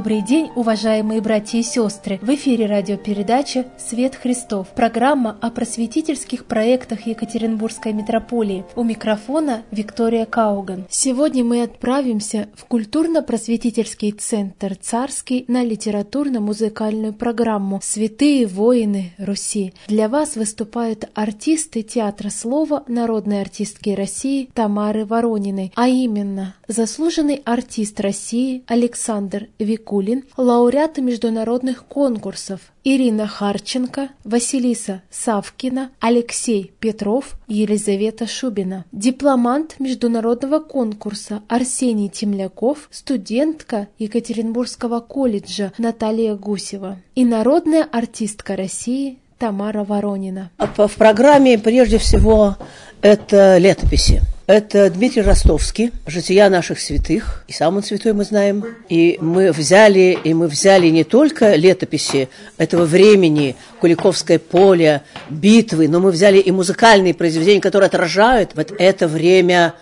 Добрый день, уважаемые братья и сестры! В эфире радиопередача «Свет Христов». Программа о просветительских проектах Екатеринбургской митрополии. У микрофона Виктория Кауган. Сегодня мы отправимся в культурно-просветительский центр «Царский» на литературно-музыкальную программу «Святые воины Руси». Для вас выступают артисты театра слова народной артистки России Тамары Ворониной, а именно заслуженный артист России Александр Викулин, лауреаты международных конкурсов Ирина Харченко, Василиса Савкина, Алексей Петров, Елизавета Шубина, дипломант международного конкурса Арсений Темляков, студентка Екатеринбургского колледжа Наталья Гусева и народная артистка России Тамара Воронина. В программе прежде всего это летописи. Это Дмитрий Ростовский, «Жития наших святых», и сам он святой, мы знаем. И мы взяли не только летописи этого времени, Куликовское поле, битвы, но мы взяли и музыкальные произведения, которые отражают вот это время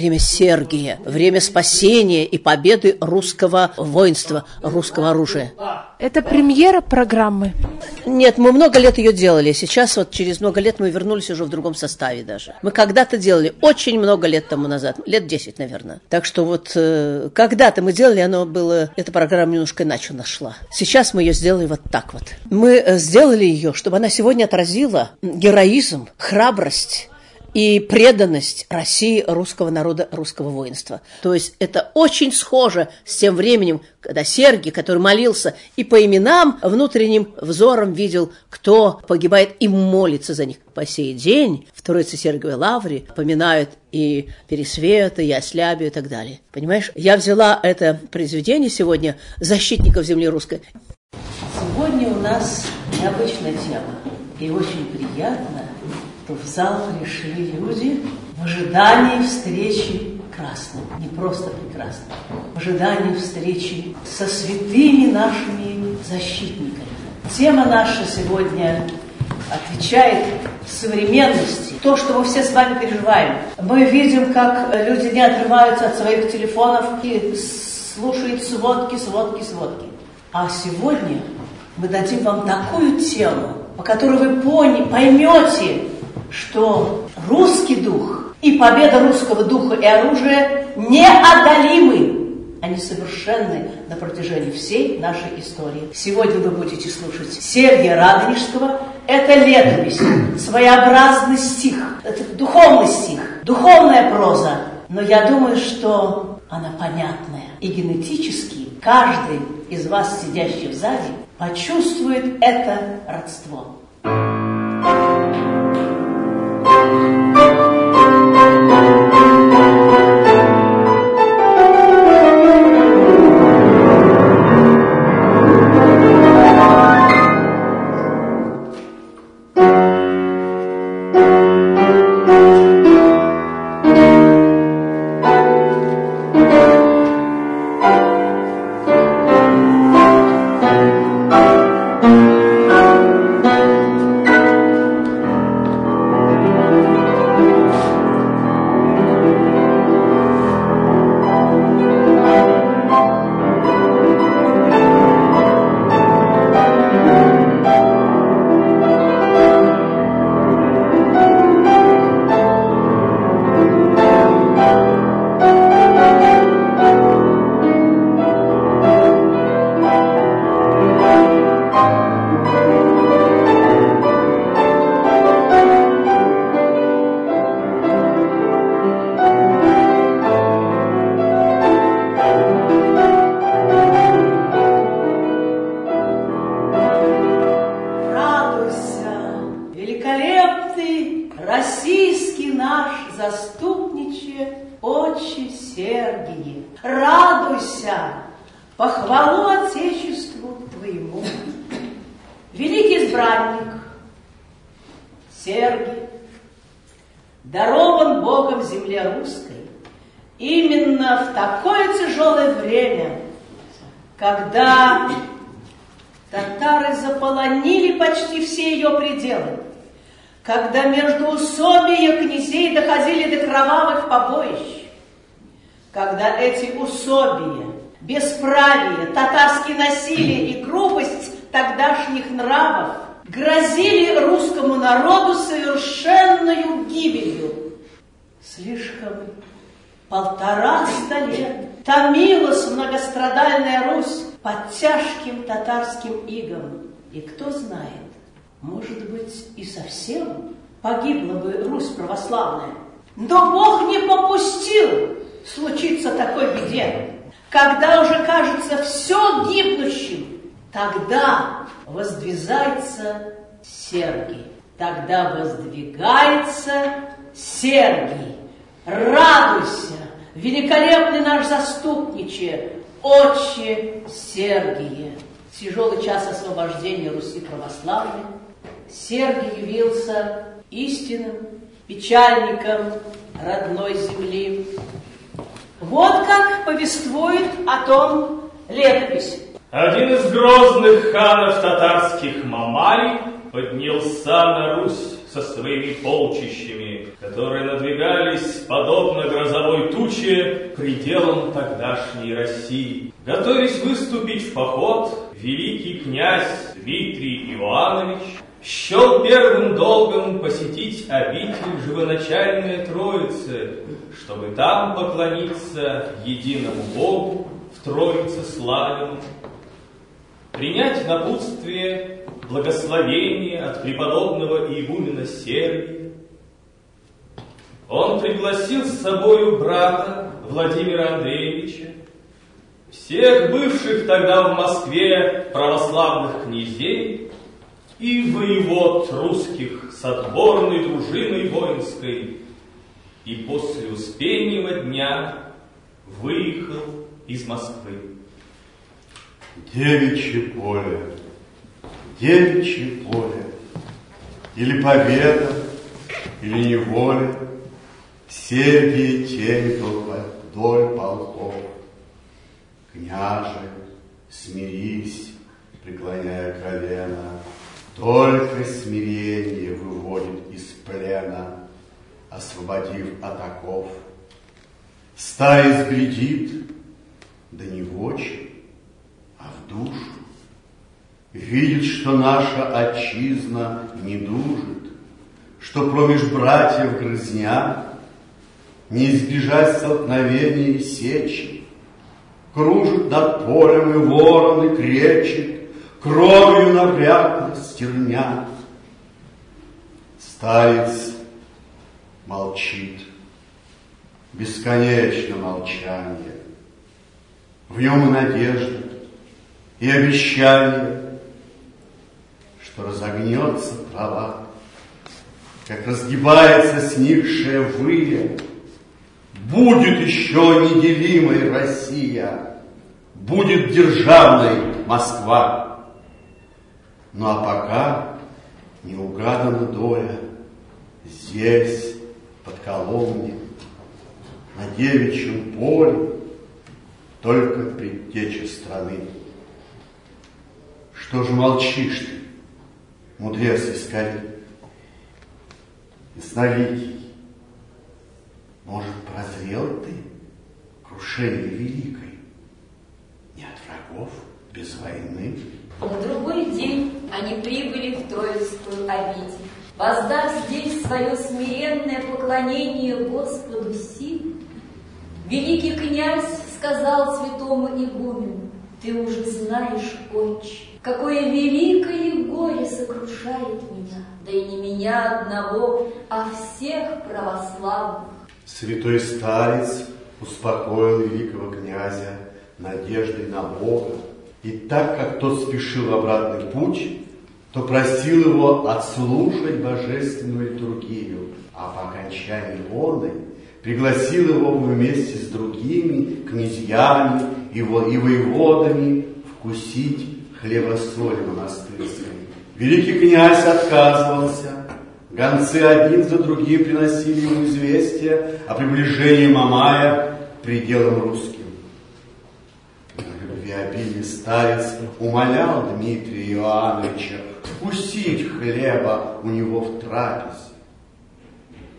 Сергия, время спасения и победы русского воинства, русского оружия. Это премьера программы? Нет, мы много лет ее делали. Сейчас вот через много лет мы вернулись уже в другом составе даже. Мы когда-то делали, очень много лет тому назад, лет 10, наверное. Так что вот когда-то мы делали, эта программа немножко иначе нашла. Сейчас мы ее сделали вот так вот. Мы сделали ее, чтобы она сегодня отразила героизм, храбрость и преданность России, русского народа, русского воинства. То есть это очень схоже с тем временем, когда Сергий, который молился и по именам, внутренним взором видел, кто погибает, и молится за них. По сей день в Троице-Сергиевой лавре поминают и Пересвета, и Ослябию и так далее. Понимаешь, я взяла это произведение сегодня «Защитников земли русской». Сегодня у нас необычная тема, и очень приятно, что в зал пришли люди в ожидании встречи красной, не просто прекрасной, в ожидании встречи со святыми нашими защитниками. Тема наша сегодня отвечает современности, то, что мы все с вами переживаем. Мы видим, как люди не отрываются от своих телефонов и слушают сводки. А сегодня мы дадим вам такую тему, по которой вы поймете, что русский дух и победа русского духа и оружия неодолимы. Они совершенны на протяжении всей нашей истории. Сегодня вы будете слушать Сергия Радонежского. Это летопись, своеобразный стих, это духовный стих, духовная проза. Но я думаю, что она понятная. И генетически каждый из вас, сидящий в зале, почувствует это родство. Российский наш заступниче, отче Сергий, радуйся, похвалу Отечеству твоему. Великий избранник Сергий дарован Богом земле русской именно в такое тяжелое время, когда татары заполонили почти все ее пределы, когда междоусобия князей доходили до кровавых побоищ, когда эти усобия бесправие, татарские насилие и грубость тогдашних нравов грозили русскому народу совершенную гибелью. Слишком 150 лет томилась многострадальная Русь под тяжким татарским игом. И кто знает, может быть, и совсем погибла бы Русь православная. Но Бог не попустил случиться такой беде. Когда уже кажется все гибнущим, тогда воздвигается Сергий. Тогда воздвигается Сергий. Радуйся, великолепный наш заступниче, отче Сергие. В тяжелый час освобождения Руси православной Сергий явился истинным печальником родной земли. Вот как повествует о том летопись. Один из грозных ханов татарских Мамай поднялся на Русь со своими полчищами, которые надвигались, подобно грозовой туче, пределам тогдашней России. Готовясь выступить в поход, великий князь Дмитрий Иоаннович счел первым долгом посетить обитель Живоначальной Троицы, чтобы там поклониться единому Богу в Троице славяному, принять напутствие, благословение от преподобного игумена Сергия. Он пригласил с собою брата Владимира Андреевича, всех бывших тогда в Москве православных князей и воевод русских с отборной дружиной воинской, и после Успеньего дня выехал из Москвы. Девичье поле, или победа, или неволя, Сергий тень вдоль полков. Княже, смирись, преклоняя колено, только смирение выводит из плена, освободив от оков. Стая сглядит, да не в очи, а в душу. Видит, что наша отчизна не дужит, что промеж братьев грызня, не избежать столкновения и сечи. Кружит над полем и ворон, и кречет, кровью набрякла стерня. Старец молчит, бесконечно молчание. В нем и надежда, и обещание, что разогнется трава, как разгибается сникшая выля. Будет еще неделимой Россия, будет державной Москва. Ну а пока не угадана доля здесь, под Коломной, на девичьем поле, только предтеча страны. Что же молчишь ты, мудрец искорей, ясновидящий? Может, прозрел ты крушение великой, не от врагов, без войны? На другой день они прибыли в Троицкую обитель. Воздав здесь свое смиренное поклонение Господу сил, великий князь сказал святому игумену: «Ты уже знаешь, отче, какое великое горе сокрушает меня, да и не меня одного, а всех православных». Святой старец успокоил великого князя надеждой на Бога, и так как тот спешил в обратный путь, то просил его отслушать божественную литургию, а по окончании оной пригласил его вместе с другими князьями и воеводами вкусить хлеба-соли монастырской. Великий князь отказывался. Гонцы один за другим приносили ему известия о приближении Мамая к пределам русским. На любвеобильный старец умолял Дмитрия Иоанновича вкусить хлеба у него в трапезе.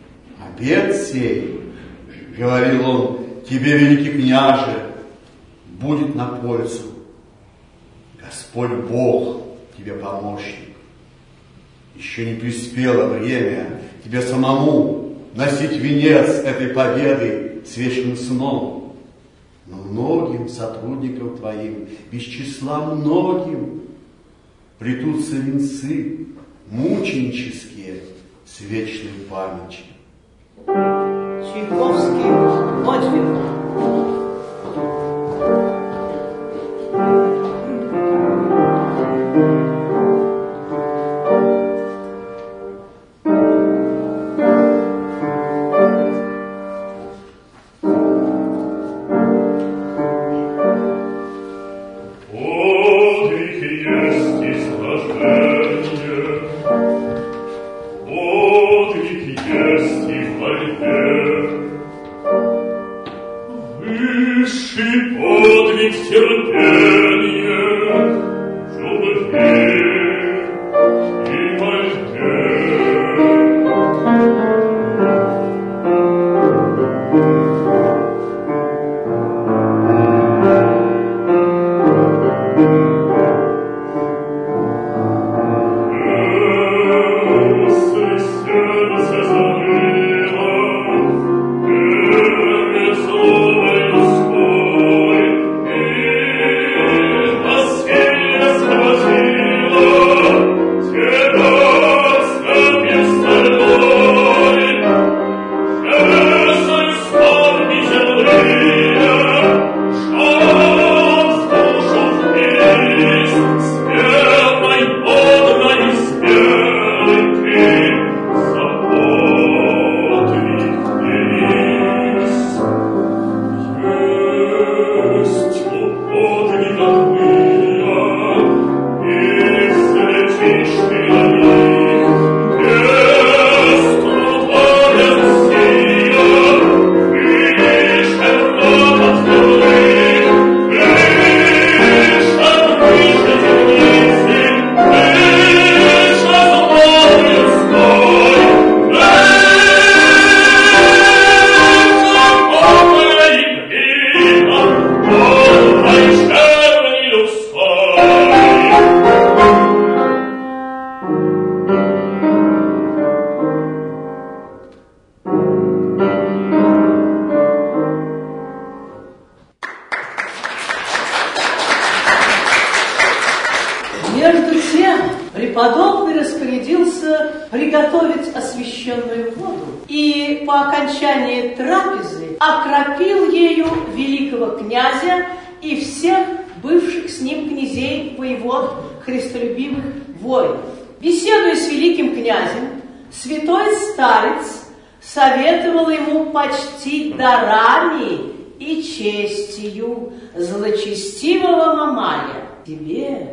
«Обед сей, — говорил он, — тебе, великий княже, будет на пользу. Господь Бог тебе помощник. Еще не приспело время тебе самому носить венец этой победы с вечным сном. Но многим сотрудникам твоим, без числа многим, плетутся венцы мученические с вечной памятью. Чайковский подвиг. Преподобный распорядился приготовить освященную воду и по окончании трапезы окропил ею великого князя и всех бывших с ним князей, воевод, христолюбивых воинов. Беседуя с великим князем, святой старец советовал ему почтить дарами и честью злочестивого Мамая. «Тебе,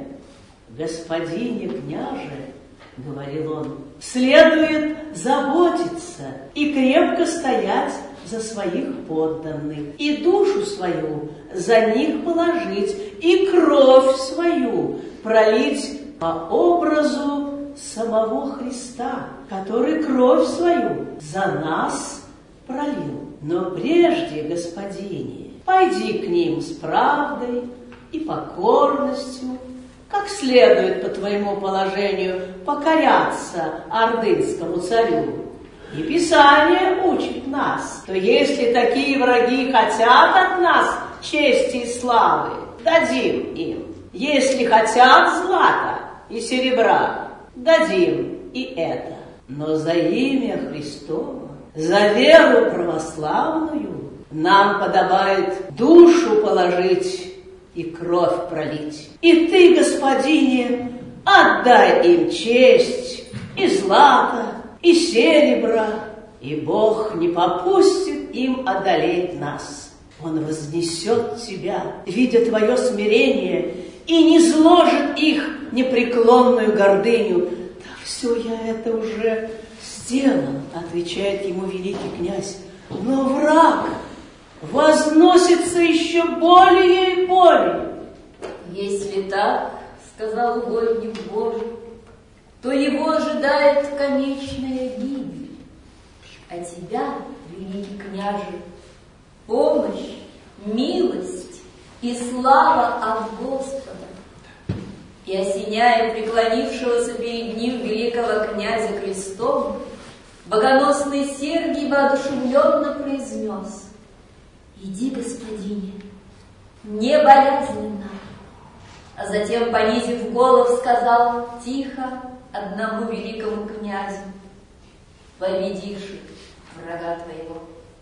господине княже, — говорил он, — следует заботиться и крепко стоять за своих подданных, и душу свою за них положить, и кровь свою пролить по образу самого Христа, который кровь свою за нас пролил. Но прежде, господине, пойди к ним с правдой и покорностью, как следует по твоему положению покоряться ордынскому царю. И Писание учит нас, что если такие враги хотят от нас чести и славы, дадим им. Если хотят злата и серебра, дадим и это. Но за имя Христово, за веру православную нам подобает душу положить и кровь пролить. И ты, господине, отдай им честь и злато, и серебро, и Бог не попустит им одолеть нас. Он вознесет тебя, видя твое смирение, и не зложит их непреклонную гордыню. Да все я это уже сделал, отвечает ему великий князь. Но враг возносится еще более и более. Если так, сказал угодник Божий, то его ожидает конечная гибель. А тебя, великий княже, помощь, милость и слава от Господа. И, осеняя преклонившегося перед ним великого князя крестом, богоносный Сергий воодушевленно произнес: «Иди, господине, не болезненно». А затем, понизив голову, сказал тихо одному великому князю: «Победишь врага твоего».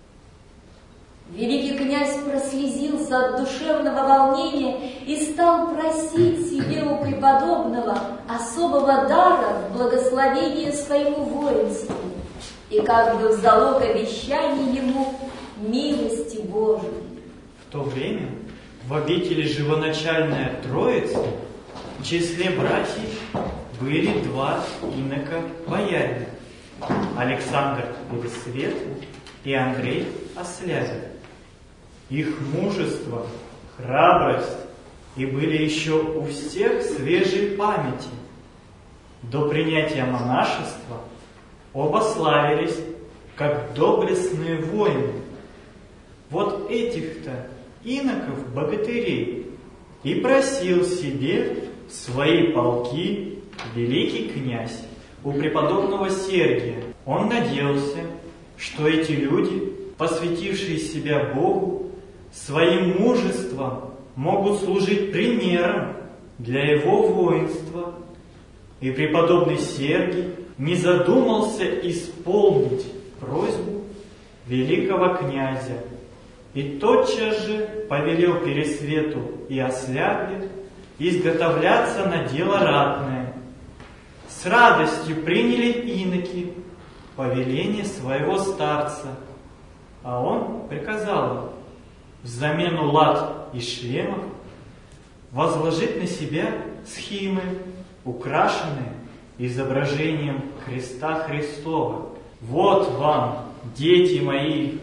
Великий князь прослезился от душевного волнения и стал просить себе у преподобного особого дара в благословение своему воинству и как бы в залог обещания ему милости Божией. В то время в обители Живоначальная Троица в числе братьев были два инока-боярина: Александр Пересветлый и Андрей Ослязов. Их мужество, храбрость и были еще у всех свежей памяти. До принятия монашества оба славились как доблестные воины. Вот этих-то иноков-богатырей и просил себе свои полки великий князь у преподобного Сергия. Он надеялся, что эти люди, посвятившие себя Богу, своим мужеством могут служить примером для его воинства. И преподобный Сергий не задумался исполнить просьбу великого князя и тотчас же повелел Пересвету и Ослябе изготовляться на дело ратное. С радостью приняли иноки повеление своего старца, а он приказал им взамену лад и шлемов возложить на себя схимы, украшенные изображением креста Христова. Вот вам, дети мои,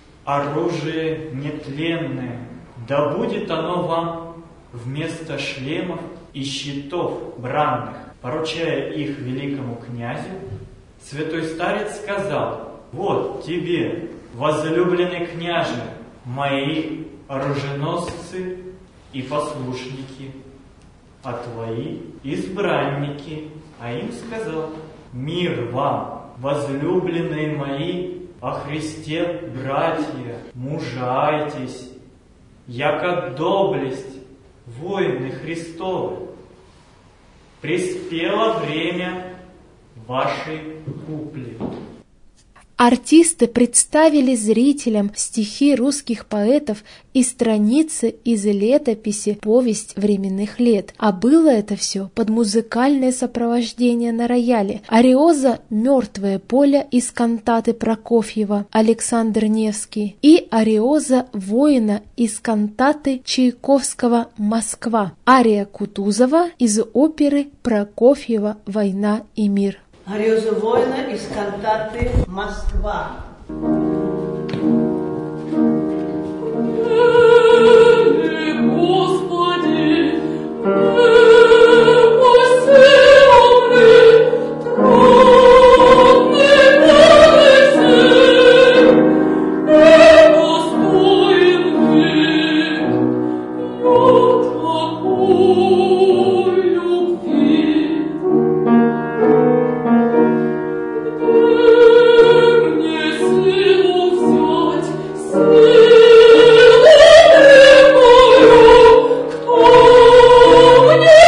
оружие нетленное, да будет оно вам вместо шлемов и щитов бранных. Поручая их великому князю, святой старец сказал: вот тебе, возлюбленный княже, мои оруженосцы и послушники, а твои избранники. А им сказал: мир вам, возлюбленные мои, о Христе, братья, мужайтесь, яко доблесть, воины Христовы. Приспело время вашей купли. Артисты представили зрителям стихи русских поэтов и страницы из летописи «Повесть временных лет». А было это все под музыкальное сопровождение на рояле. Ариоза «Мертвое поле» из кантаты Прокофьева Александр Невский и ариоза «Воина» из кантаты Чайковского «Москва». Ария Кутузова из оперы Прокофьева «Война и мир». Ариоза воина из кантаты «Москва». Господи, мне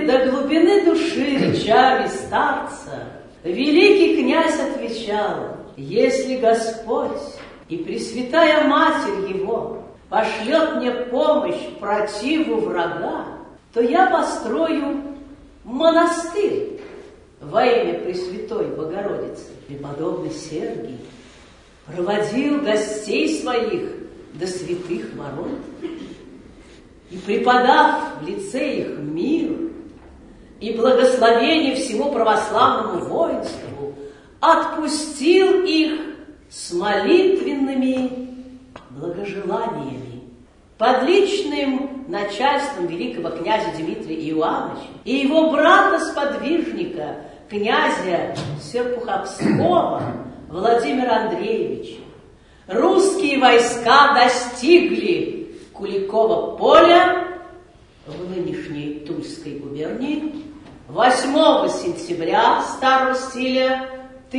до глубины души речами старца, великий князь отвечал: если Господь и Пресвятая Матерь Его пошлет мне помощь противу врага, то я построю монастырь во имя Пресвятой Богородицы. Преподобный Сергий проводил гостей своих до святых ворот и, преподав в лице их мир и благословение всему православному воинству, отпустил их с молитвенными благожеланиями. Под личным начальством великого князя Дмитрия Иоанновича и его брата-сподвижника, князя Серпуховского Владимира Андреевича, русские войска достигли Куликова поля в нынешней Тульской губернии 8 сентября старого стиля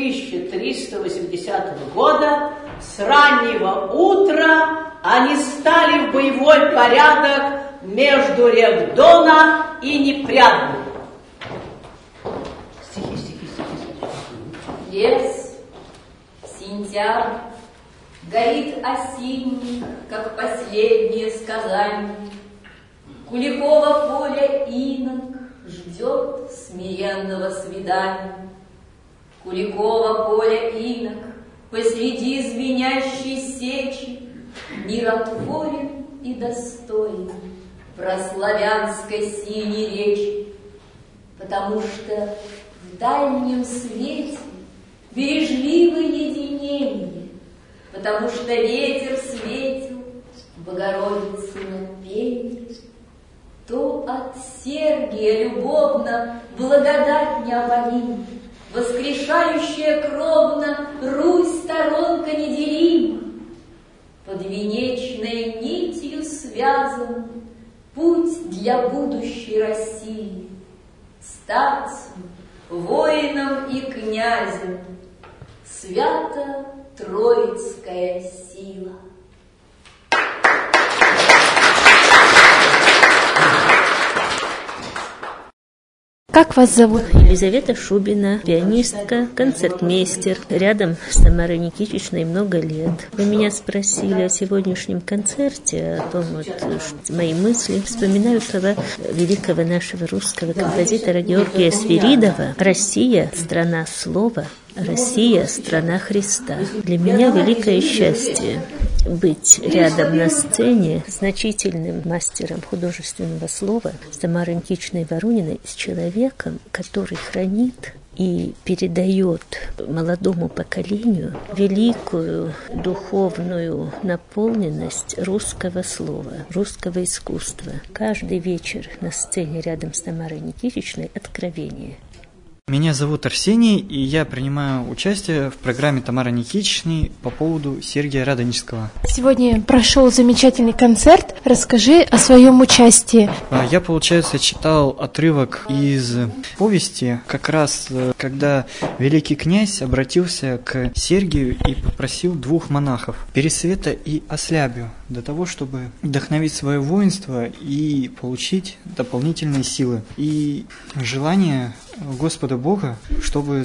1380 года. С раннего утра они стали в боевой порядок между рек Дона и Непрядной. Лес, сентябрь, горит осенний, как последнее сказание. Куликово поле инок ждет смиренного свидания. Куликово поле инок посреди звенящей сечи миротворен и достоин прославянской синей речи, потому что в дальнем свете бережливое единение, потому что ветер светил Богородицыно пение, то от Сергия любовно благодать необорима, воскрешающая кровно Русь сторонка неделима. Подвенечной нитью связан путь для будущей России. Старцем, воином и князем свято-троицкая сила. Как вас зовут? Елизавета Шубина, пианистка, концертмейстер. Рядом с Тамарой Никитичной много лет. Вы меня спросили о сегодняшнем концерте, о том, мои мысли. Вспоминаю слова великого нашего русского композитора Георгия Свиридова: «Россия – страна слова, Россия – страна Христа». Для меня великое счастье быть рядом на сцене с значительным мастером художественного слова, с Тамарой Никитичной Ворониной, с человеком, который хранит и передает молодому поколению великую духовную наполненность русского слова, русского искусства. Каждый вечер на сцене рядом с Тамарой Никитичной откровение. Меня зовут Арсений, и я принимаю участие в программе Тамары Никитичной по поводу Сергия Радонежского. Сегодня прошел замечательный концерт. Расскажи о своем участии. Я, получается, читал отрывок из повести, как раз когда великий князь обратился к Сергию и попросил 2 монахов, Пересвета и Ослябию, для того, чтобы вдохновить свое воинство и получить дополнительные силы. И желание Господа Бога, чтобы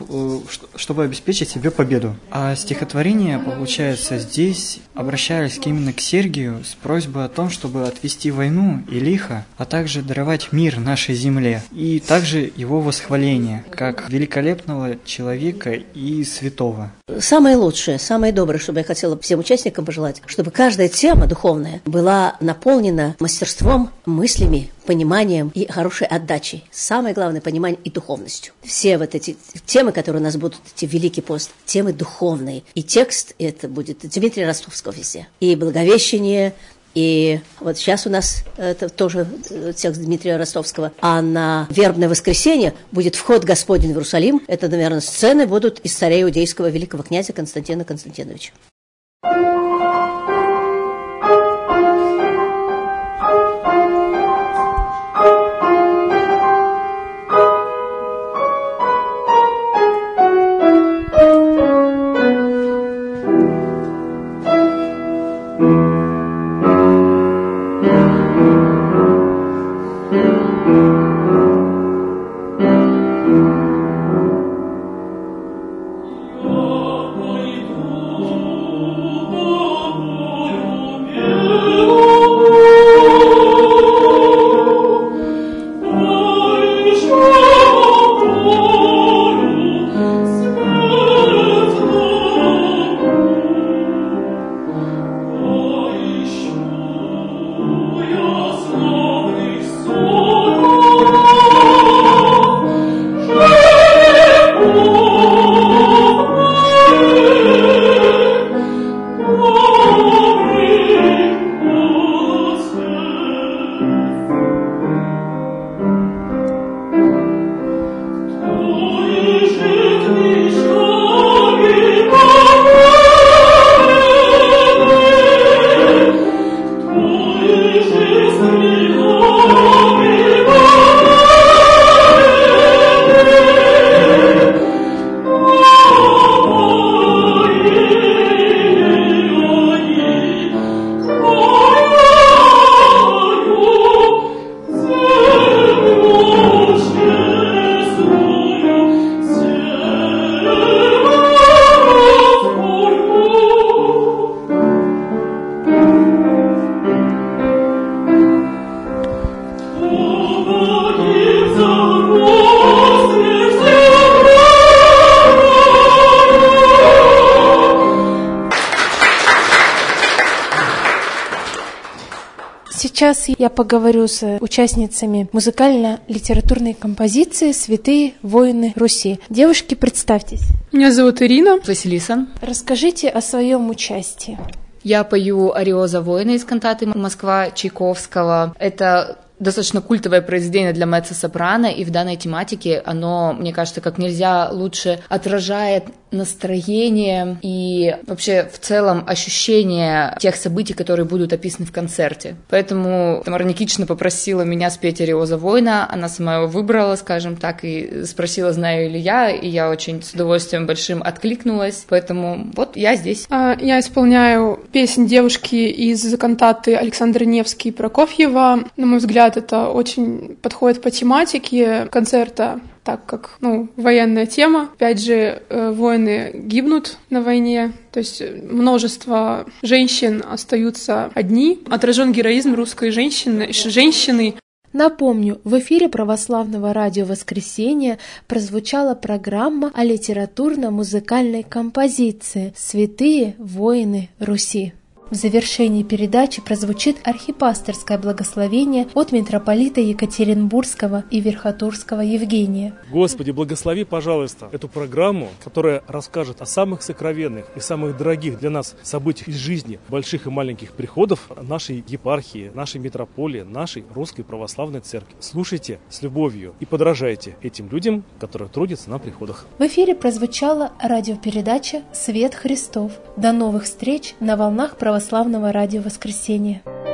чтобы обеспечить себе победу. А стихотворение, получается, здесь обращались именно к Сергию с просьбой о том, чтобы отвести войну и лихо, а также даровать мир нашей земле. И также его восхваление, как великолепного человека и святого. Самое лучшее, самое доброе, что бы я хотела всем участникам пожелать, чтобы каждая тема духовная была наполнена мастерством, мыслями, пониманием и хорошей отдачей. Самое главное – понимание и духовностью. Все вот эти темы, которые у нас будут, эти Великий пост, темы духовные. И текст это будет Дмитрия Ростовского везде. И Благовещение, и вот сейчас у нас это тоже текст Дмитрия Ростовского. А на вербное воскресенье будет вход Господень в Иерусалим. Это, наверное, сцены будут из царя иудейского великого князя Константина Константиновича. Сейчас я поговорю с участницами музыкально-литературной композиции «Святые воины Руси». Девушки, представьтесь. Меня зовут Ирина. Василиса. Расскажите о своем участии. Я пою «Ариоза воина» из кантаты «Москва» Чайковского. Это достаточно культовое произведение для меццо-сопрано, и в данной тематике оно, мне кажется, как нельзя лучше отражает настроение и вообще в целом ощущение тех событий, которые будут описаны в концерте. Поэтому Тамара Никитична попросила меня спеть «Ариоза воина», она сама его выбрала, скажем так, и спросила, знаю ли я, и я очень с удовольствием большим откликнулась, поэтому вот я здесь. Я исполняю песнь девушки из кантаты Александра Невский и Прокофьева. На мой взгляд, это очень подходит по тематике концерта, так как, военная тема. Опять же, воины гибнут на войне, то есть множество женщин остаются одни. Отражен героизм русской женщины. Напомню, в эфире православного радио «Воскресенье» прозвучала программа о литературно-музыкальной композиции «Святые воины Руси». В завершении передачи прозвучит архипасторское благословение от митрополита Екатеринбургского и Верхотурского Евгения. Господи, благослови, пожалуйста, эту программу, которая расскажет о самых сокровенных и самых дорогих для нас событиях из жизни больших и маленьких приходов нашей епархии, нашей митрополии, нашей Русской Православной Церкви. Слушайте с любовью и подражайте этим людям, которые трудятся на приходах. В эфире прозвучала радиопередача «Свет Христов». До новых встреч на волнах православного радио «Воскресенье».